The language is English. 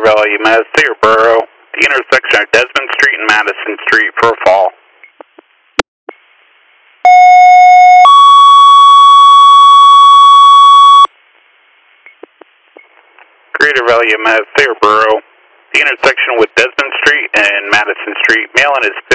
Valley, Mass, Borough, the intersection of Desmond Street and Madison Street for a fall. Greater Valley, Mass, Borough, the intersection with Desmond Street and Madison Street. Mail-in is